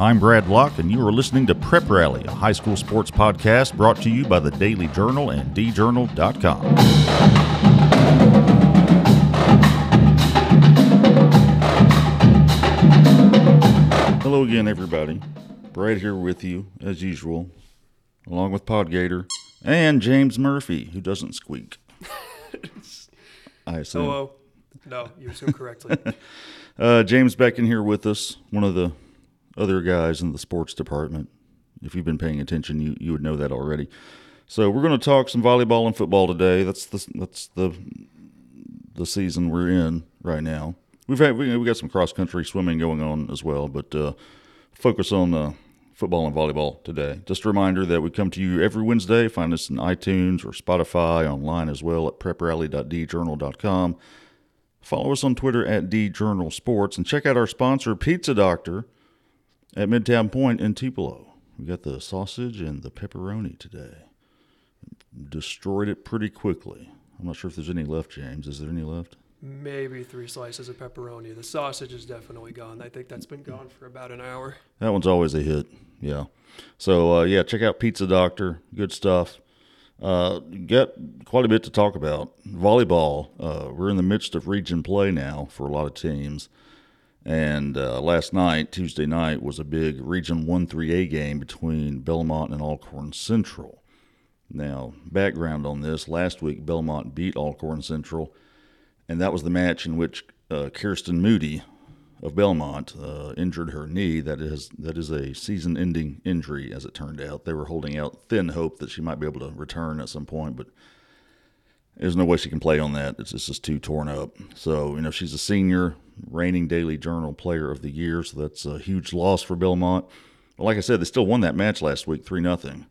I'm Brad Locke, and you are listening to Prep Rally, a high school sports podcast brought to you by the Daily Journal and djournal.com. Hello again, everybody. Brad here with you, as usual, along with Podgator and James Murphy, who doesn't squeak. I assume. Hello. No, you assume correctly. James back in here with us, one of the other guys in the sports department. If you've been paying attention, you would know that already. So we're going to talk some volleyball and football today. That's the season we're in right now. We got some cross country swimming going on as well, but focus on football and volleyball today. Just a reminder that we come to you every Wednesday. Find us in iTunes or Spotify, online as well at preprally.djournal.com. Follow us on Twitter at djournalsports, and check out our sponsor, Pizza Doctor, at Midtown Point in Tupelo. We got the sausage and the pepperoni today. Destroyed it pretty quickly. I'm not sure if there's any left, James. Is there any left? Maybe 3 slices of pepperoni. The sausage is definitely gone. I think that's been gone for about an hour. That one's always a hit, yeah. So, check out Pizza Doctor. Good stuff. Got quite a bit to talk about. Volleyball, we're in the midst of region play now for a lot of teams. And last night, Tuesday night, was a big Region 1-3A game between Belmont and Alcorn Central. Now, background on this, last week Belmont beat Alcorn Central, and that was the match in which Kirsten Moody of Belmont injured her knee. That is a season-ending injury, as it turned out. They were holding out thin hope that she might be able to return at some point, but there's no way she can play on that. It's just too torn up. So, she's a senior, reigning Daily Journal Player of the Year, so that's a huge loss for Belmont. But like I said, they still won that match last week, 3-0.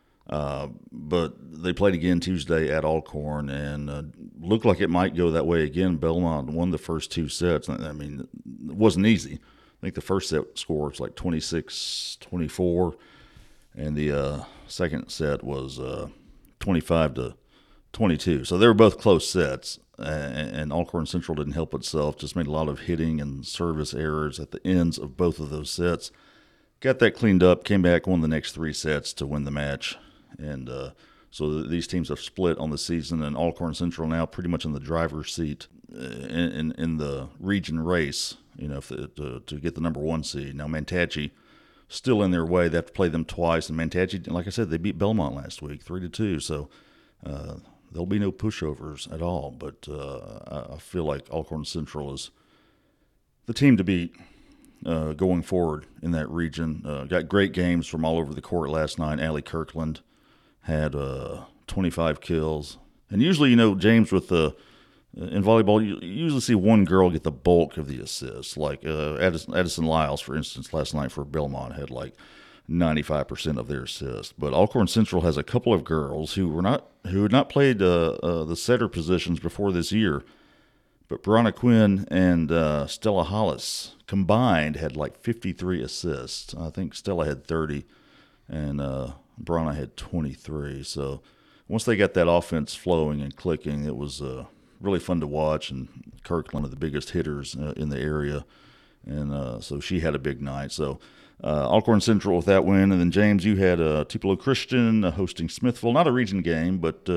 But they played again Tuesday at Alcorn, and looked like it might go that way again. Belmont won the first 2 sets. I mean, it wasn't easy. I think the first set score was like 26-24, and the second set was 25-22. So they were both close sets, and Alcorn Central didn't help itself, just made a lot of hitting and service errors at the ends of both of those sets. Got that cleaned up, came back, won the next 3 sets to win the match. And so these teams have split on the season, and Alcorn Central now pretty much in the driver's seat in the region race, to get the number 1 seed. Now Mantachie still in their way. They have to play them twice, and Mantachie, like I said, they beat Belmont last week 3-2. So there'll be no pushovers at all. But I feel like Alcorn Central is the team to beat going forward in that region. Got great games from all over the court last night. Allie Kirkland had 25 kills. And usually, James, in volleyball, you usually see one girl get the bulk of the assists. Like Addison Lyles, for instance, last night for Belmont had like 95% of their assists. But Alcorn Central has a couple of girls who had not played the setter positions before this year. But Brianna Quinn and Stella Hollis combined had like 53 assists. I think Stella had 30, and Brianna had 23. So once they got that offense flowing and clicking, it was really fun to watch. And Kirkland, one of the biggest hitters in the area, and so she had a big night. So Alcorn Central with that win. And then, James, you had Tupelo Christian hosting Smithville. Not a region game, but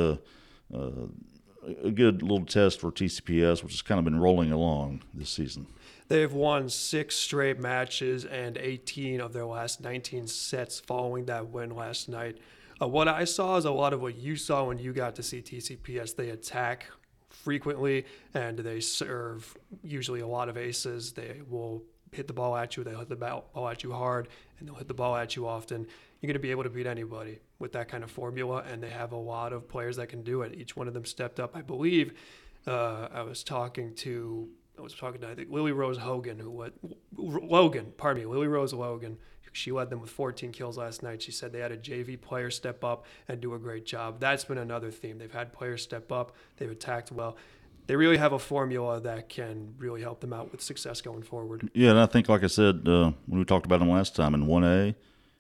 a good little test for TCPS, which has kind of been rolling along this season. They've won 6 straight matches and 18 of their last 19 sets following that win last night. What I saw is a lot of what you saw when you got to see TCPS. They attack frequently, and they serve usually a lot of aces. They will hit the ball at you. They'll hit the ball at you hard, and they'll hit the ball at you often. You're going to be able to beat anybody with that kind of formula, and they have a lot of players that can do it. Each one of them stepped up. I believe I was talking to I think Lily Rose Logan. Lily Rose Logan. She led them with 14 kills last night. She said they had a JV player step up and do a great job. That's been another theme. They've had players step up. They've attacked well. They really have a formula that can really help them out with success going forward. Yeah, and I think, like I said, when we talked about them last time in 1A,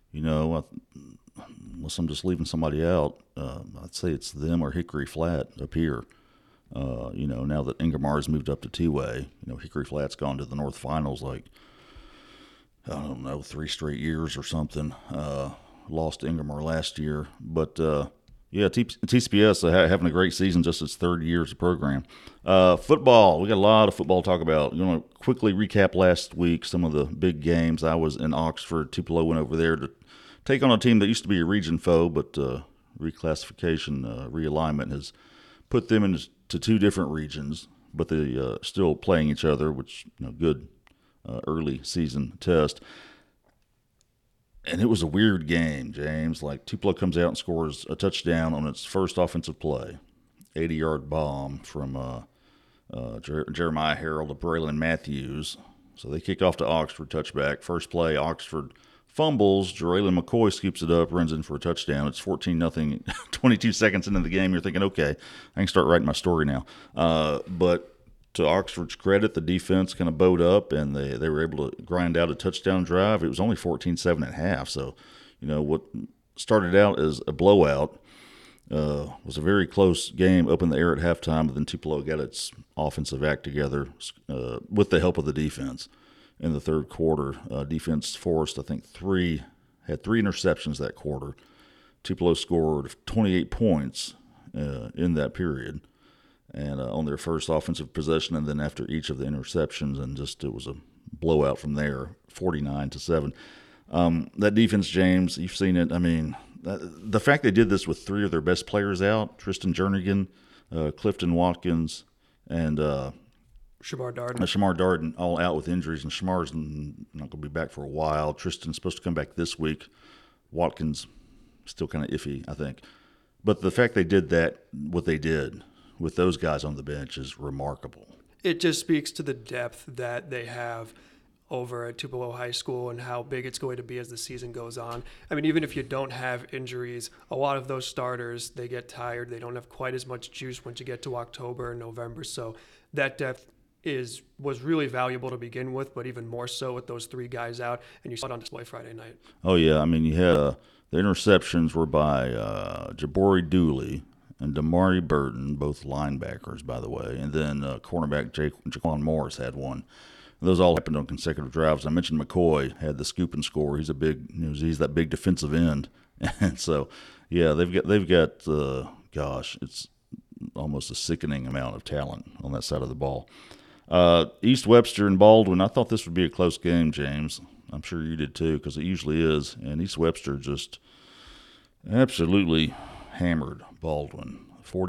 unless I'm just leaving somebody out, I'd say it's them or Hickory Flat up here. Now that Ingramar's moved up to 2A, Hickory Flat's gone to the North Finals like I don't know, 3 straight years or something. Lost to Ingramar last year. But, yeah, TCPS having a great season, just its third year as a program. Football, we got a lot of football to talk about. You want to quickly recap last week, some of the big games. I was in Oxford. Tupelo went over there to take on a team that used to be a region foe, but reclassification, realignment has put them into two different regions, but they still playing each other, which, good early season test. And it was a weird game, James. Like, Tupelo comes out and scores a touchdown on its first offensive play, 80-yard bomb from Jeremiah Harrell to Braylon Matthews. So they kick off to Oxford, touchback. First play, Oxford fumbles. Jeraylon McCoy scoops it up, runs in for a touchdown. It's 14-0, 22 seconds into the game. You're thinking, okay, I can start writing my story now. But to Oxford's credit, the defense kind of bowed up, and they were able to grind out a touchdown drive. It was only 14-7 at half. So, what started out as a blowout was a very close game up in the air at halftime, but then Tupelo got its offensive act together with the help of the defense. In the third quarter, defense forced, I think, had three interceptions that quarter. Tupelo scored 28 points in that period, and on their first offensive possession, and then after each of the interceptions, and it was a blowout from there, 49-7. That defense, James, you've seen it. I mean, the fact they did this with three of their best players out, Tristan Jernigan, Clifton Watkins, and Shamar Darden. Shamar Darden, all out with injuries, and Shamar's not going to be back for a while. Tristan's supposed to come back this week. Watkins still kind of iffy, I think. But the fact they did that, what they did with those guys on the bench, is remarkable. It just speaks to the depth that they have over at Tupelo High School and how big it's going to be as the season goes on. I mean, even if you don't have injuries, a lot of those starters, they get tired. They don't have quite as much juice once you get to October and November. So that depth was really valuable to begin with, but even more so with those three guys out, and you saw it on display Friday night. Oh, yeah. I mean, you had the interceptions were by Jabori Dooley and Damari Burton, both linebackers, by the way, and then cornerback Jaquan Morris had one. Those all happened on consecutive drives. I mentioned McCoy had the scoop and score. He's he's that big defensive end, and so yeah, they've got it's almost a sickening amount of talent on that side of the ball. East Webster and Baldwin, I thought this would be a close game, James. I'm sure you did too, because it usually is. And East Webster just absolutely hammered Baldwin,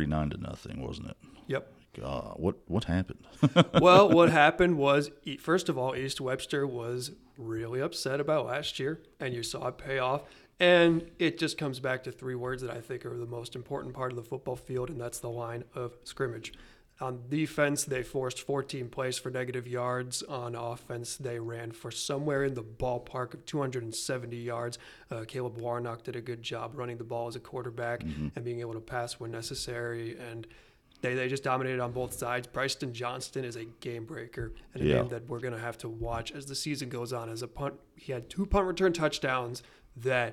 49-0, wasn't it? Yep. God, what happened? Well, what happened was, first of all, East Webster was really upset about last year, and you saw it pay off. And it just comes back to three words that I think are the most important part of the football field, and that's the line of scrimmage. On defense, they forced 14 plays for negative yards. On offense, they ran for somewhere in the ballpark of 270 yards. Caleb Warnock did a good job running the ball as a quarterback and being able to pass when necessary. And they just dominated on both sides. Bryson Johnston is a game breaker and a game that we're going to have to watch as the season goes on. As a punt, he had 2 punt return touchdowns that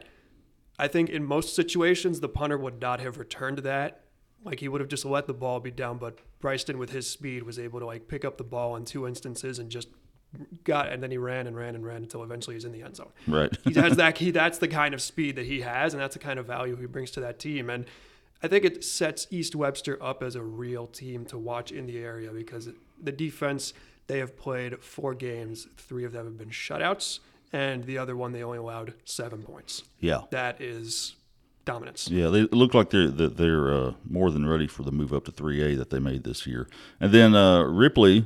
I think in most situations the punter would not have returned that. Like, he would have just let the ball be down, but Bryson, with his speed, was able to pick up the ball in 2 instances and just got it, and then he ran until eventually he's in the end zone. Right. He has that. That's the kind of speed that he has, and that's the kind of value he brings to that team. And I think it sets East Webster up as a real team to watch in the area, because the defense, they have played 4 games. 3 of them have been shutouts, and the other one they only allowed 7 points. Yeah. That is dominance. Yeah, they look like they're more than ready for the move up to 3A that they made this year. And then Ripley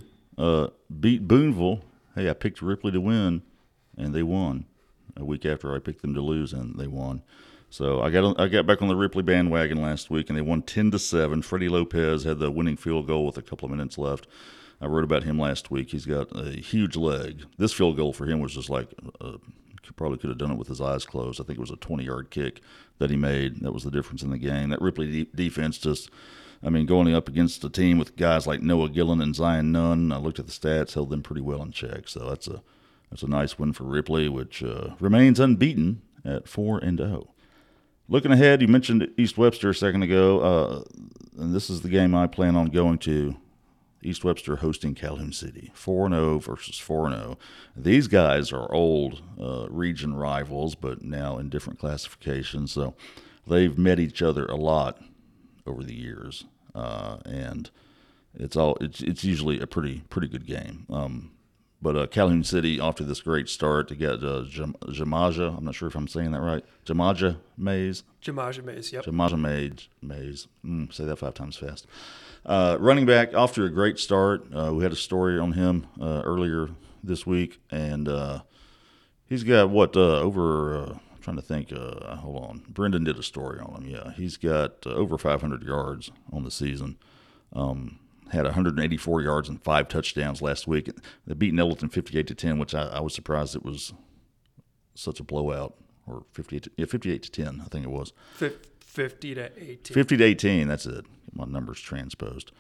beat Boonville. Hey, I picked Ripley to win, and they won. A week after I picked them to lose, and they won. So I got back on the Ripley bandwagon last week, and they won 10-7. Freddie Lopez had the winning field goal with a couple of minutes left. I wrote about him last week. He's got a huge leg. This field goal for him was just like probably could have done it with his eyes closed. I think it was a 20-yard kick that he made. That was the difference in the game. That Ripley defense just, going up against a team with guys like Noah Gillen and Zion Nunn, I looked at the stats, held them pretty well in check. So that's a nice win for Ripley, which remains unbeaten at 4-0. Looking ahead, you mentioned East Webster a second ago, and this is the game I plan on going to East Webster hosting Calhoun City, 4-0 versus 4-0. These guys are old region rivals, but now in different classifications. So they've met each other a lot over the years, and it's usually a pretty good game. But Calhoun City, off to this great start to get Jamaja. I'm not sure if I'm saying that right. Jamaja Mays. Jamaja Mays, yep. Jamaja Mays. Say that 5 times fast. Running back, off to a great start. We had a story on him earlier this week, and he's got over. I'm trying to think. Hold on. Brendan did a story on him. Yeah, he's got over 500 yards on the season. Had 184 yards and 5 touchdowns last week. They beat Nettleton 58-10, which I was surprised it was such a blowout. Or 58-10, I think it was. 50-18. 50-18, that's it. My numbers transposed.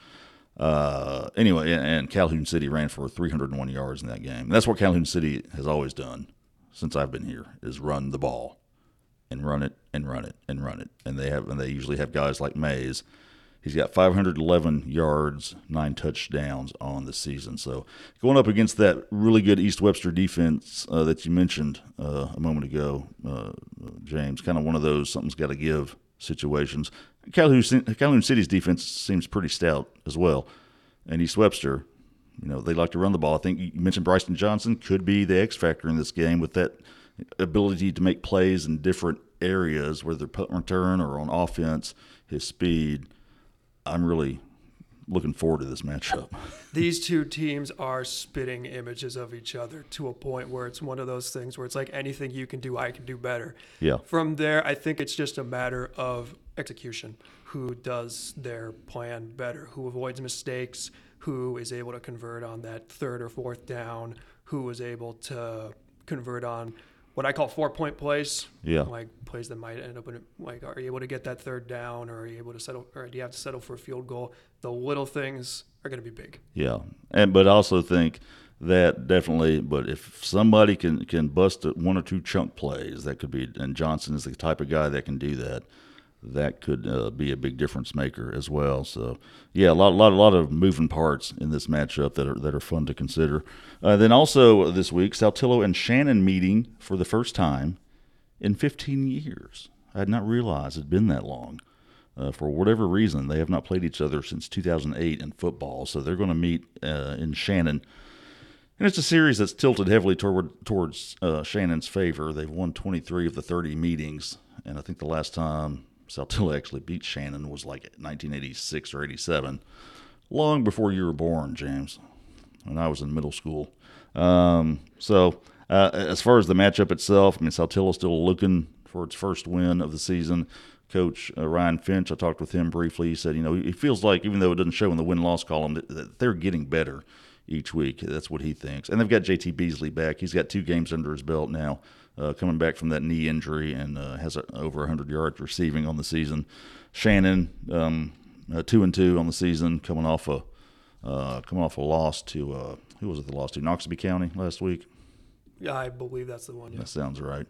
Anyway, and Calhoun City ran for 301 yards in that game. And that's what Calhoun City has always done since I've been here, is run the ball and run it and run it and run it. And they usually have guys like Mays. He's got 511 yards, 9 touchdowns on the season. So going up against that really good East Webster defense that you mentioned a moment ago, James, kind of one of those something's got to give situations. Calhoun City's defense seems pretty stout as well. And East Webster, they like to run the ball. I think you mentioned Bryson Johnson could be the X factor in this game with that ability to make plays in different areas, whether punt return or on offense, his speed. I'm really looking forward to this matchup. These two teams are spitting images of each other to a point where it's one of those things where it's like anything you can do, I can do better. Yeah. From there, I think it's just a matter of execution. Who does their plan better? Who avoids mistakes? Who is able to convert on that 3rd or 4th down? Who is able to convert on what I call 4-point plays? Yeah. Like plays that might end up in, like, are you able to get that 3rd down, or are you able to settle, or do you have to settle for a field goal? The little things are going to be big. Yeah. But I also think that definitely, but if somebody can bust 1 or 2 chunk plays, that could be, and Johnson is the type of guy that can do that. That could be a big difference maker as well. So, yeah, a lot of moving parts in this matchup that are fun to consider. Then also this week, Saltillo and Shannon meeting for the first time in 15 years. I had not realized it had been that long. For whatever reason, they have not played each other since 2008 in football. So they're going to meet in Shannon. And it's a series that's tilted heavily towards Shannon's favor. They've won 23 of the 30 meetings, and I think the last time Saltillo actually beat Shannon was like 1986 or 87, long before you were born, James, when I was in middle school. So as far as the matchup itself, I mean, Saltillo's still looking for its first win of the season. Coach Ryan Finch, I talked with him briefly. He said, he feels like, even though it doesn't show in the win-loss column, that they're getting better each week. That's what he thinks. And they've got JT Beasley back. He's got 2 games under his belt now. Coming back from that knee injury, and has over 100 yards receiving on the season. Shannon, 2-2 on the season, coming off a loss to who was it? The loss to Noxubee County last week. Yeah, I believe that's the one. Yeah. That sounds right.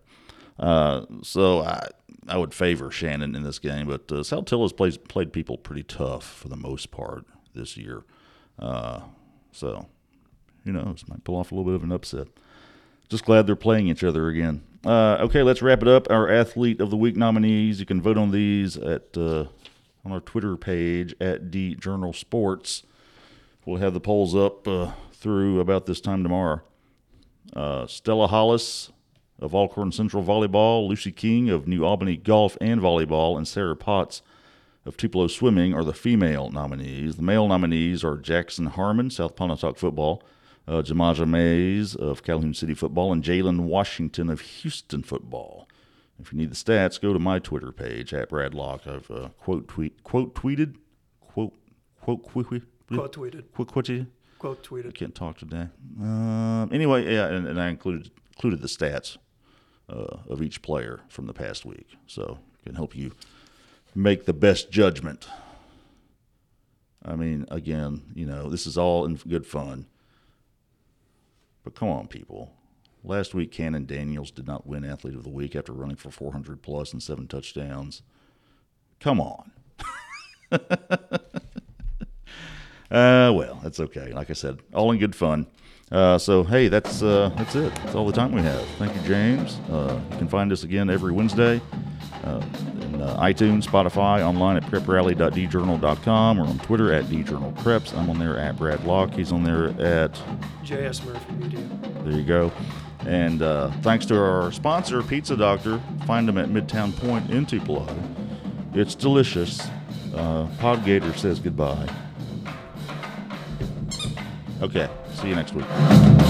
So I would favor Shannon in this game, but Saltillo's played people pretty tough for the most part this year. So who knows? Might pull off a little bit of an upset. Just glad they're playing each other again. Okay, let's wrap it up. Our Athlete of the Week nominees. You can vote on these on our Twitter page at DJournal Sports. We'll have the polls up through about this time tomorrow. Stella Hollis of Alcorn Central Volleyball, Lucy King of New Albany Golf and Volleyball, and Sarah Potts of Tupelo Swimming are the female nominees. The male nominees are Jackson Harmon, South Pontotoc Football, Jamaja Mays of Calhoun City Football, and Jalen Washington of Houston Football. If you need the stats, go to my Twitter page at Brad Locke. I've quote tweeted. I can't talk today. Anyway, yeah, and I included the stats of each player from the past week, so it can help you make the best judgment. I mean, again, this is all in good fun. But come on, people. Last week, Cannon Daniels did not win Athlete of the Week after running for 400-plus and 7 touchdowns. Come on. Well, that's okay. Like I said, all in good fun. So hey, that's it. That's all the time we have. Thank you, James. You can find us again every Wednesday in iTunes, Spotify, online at preprally.djournal.com, or on Twitter at djournalpreps. I'm on there at Brad Locke. He's on there at JS Murphy Media. There you go. And thanks to our sponsor, Pizza Doctor. Find them at Midtown Point in Tupelo. It's delicious. Podgator says goodbye. Okay, see you next week.